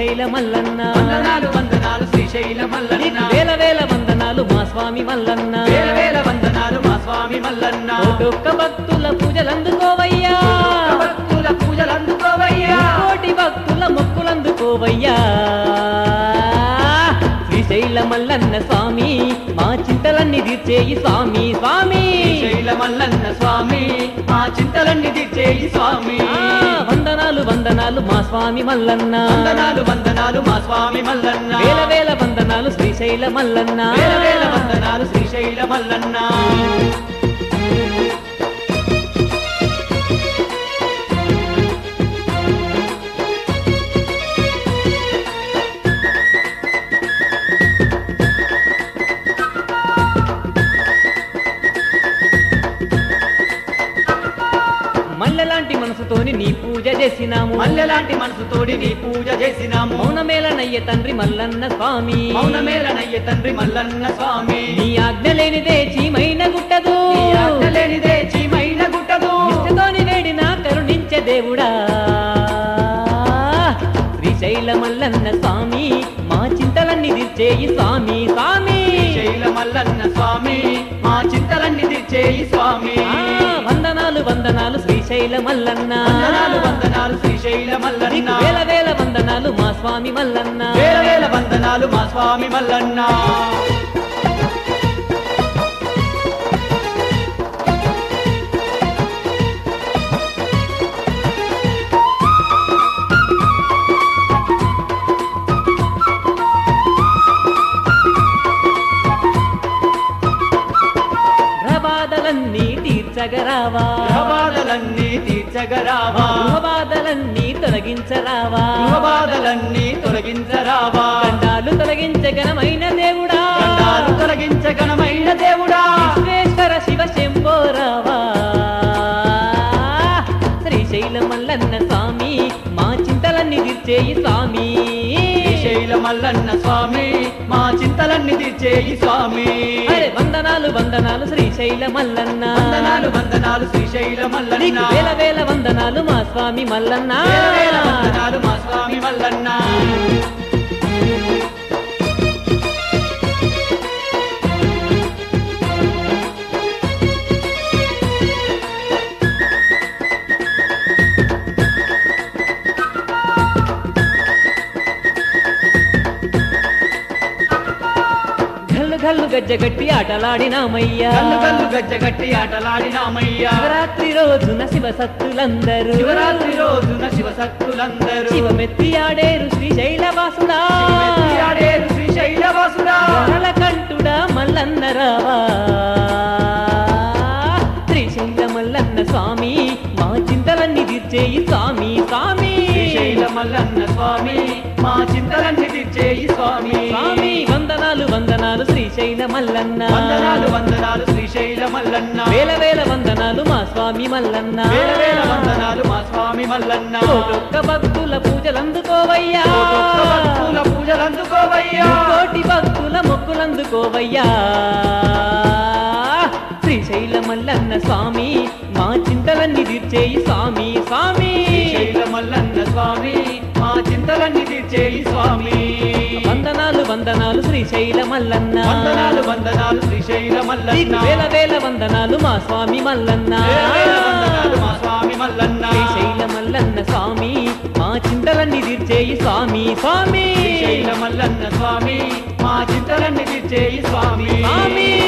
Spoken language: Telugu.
శ్రీశైల మల్లన్న వందనాలు వందనాలు శ్రీశైల మల్లన్న వేల వేల వందనాలు మా స్వామి మల్లన్న వేల వేల వందనాలు మా స్వామి మల్లన్న కోటొక్క భక్తుల పూజలందుకోవయ్యా భక్తుల పూజలు అందుకోవయ్యా కోటి భక్తుల మొక్కులందుకోవయ్యా శ్రీశైల మల్లన్న స్వామి మా చింతలన్నీ తీర్చేయి స్వామి స్వామి శ్రీశైల మల్లన్న స్వామి మా చింతలన్నీ తీర్చేయి స్వామి వందనాలు వందనాలు మా స్వామి మల్లన్న వందనాలు వందనాలు మా స్వామి మల్లన్న వేల వేల వందనాలు శ్రీశైల మల్లన్న వేల వేల వందనాలు శ్రీశైల మల్లన్న మల్లెలాంటి మనసుతోని నీ పూజ చేసినాము మల్లెలాంటి మనసుతోడి నీ పూజ చేసినాము మౌనమేలనయ్య తండ్రి మల్లన్న స్వామి మౌనమేలనయ్య తండ్రి మల్లన్న స్వామి నీ ఆజ్ఞ లేనిదే చీమైన గుట్టదు నీ ఆజ్ఞ లేనిదే చీమైన గుట్టదు నిష్టతోని వేడినా కరుణించే దేవుడా శ్రీశైల మల్లన్న స్వామి మా చింతలన్నీ తీర్చేయి స్వామి స్వామి శ్రీశైల మల్లన్న స్వామి మా చింతలన్నీ తీర్చేయి స్వామి వందనాలు వందనాలు శ్రీశైల మల్లన్న వందనాలు వందనాలు శ్రీశైల మల్లన్న వేల వేల వందనాలు మా స్వామి మల్లన్న వేల వేల వందనాలు మా స్వామి మల్లన్న బాధలన్నీ తీర్చగరావా బాధలన్నీ తీర్చగరావా బాధలన్నీ తొలగించరావా బాధలన్నీ తొలగించరావా దండాలు తొలగించగనమైన దేవుడా దండాలు తొలగించగనమైన దేవుడా విశ్వేశ్వర శివ శంభోరావా శ్రీశైల మల్లన్న స్వామి మా చింతలన్నీ తీర్చేయి స్వామి శ్రీశైల మల్లన్న స్వామి మా చింతలన్నీ తీర్చేయి స్వామి వందనాలు వందనాలు శ్రీశైల మల్లన్న వందనాలు వందనాలు శ్రీశైల మల్లన్న వేల వేల వందనాలు మా స్వామి మల్లన్న వేల వేల వందనాలు మా స్వామి మల్లన్న గల్లు గజ్జగట్టి ఆటలాడినామయ్యా గల్లు గల్లు గజ్జగట్టి ఆటలాడినామయ్యా శివరాత్రి రోజున శివ సత్తులందరూ శివరాత్రి రోజున శివసత్తులందరూ శివమెత్తి ఆడేరు శ్రీశైల వాసుడా ఆడేరు శ్రీశైల వాసుడా కంటుడా మల్లన్న రావా శ్రీశైల మల్లన్న స్వామి మా చింతలన్నీ తీర్చేయి స్వామి స్వామి శ్రీశైల మల్లన్న స్వామి మా చింతలన్నీ తీర్చేయి స్వామి స్వామి వందనాలు వందనాలు శ్రీశైల మల్లన్న వందనాలు వందనాలు శ్రీశైల మల్లన్న వేల వేల వందనాలు మా స్వామి మల్లన్న వేల వేల వందనాలు మా స్వామి మల్లన్న కోటొక్క భక్తుల పూజలందుకోవయ్యా భక్తుల పూజలు అందుకోవయ్యా కోటి భక్తుల మొక్కులందుకోవయ్యా శ్రీశైల మల్లన్న స్వామి మా చింతలన్నీ తీర్చేయి స్వామి స్వామి శ్రీశైల మల్లన్న స్వామి మా చింతలన్నీ తీర్చేయి స్వామి వందనాలు వందనాలు శ్రీశైల మల్లన్న వందనాలు వందనాలు శ్రీశైల మల్లన్న వేల వేల వందనాలు మా స్వామి మల్లన్న వేల వేల వందనాలు మా స్వామి మల్లన్న శ్రీశైల మల్లన్న స్వామి మా చింతలన్నీ తీర్చేయి స్వామి స్వామి శ్రీశైల మల్లన్న స్వామి మా చింతలన్నీ తీర్చేయి స్వామి స్వామి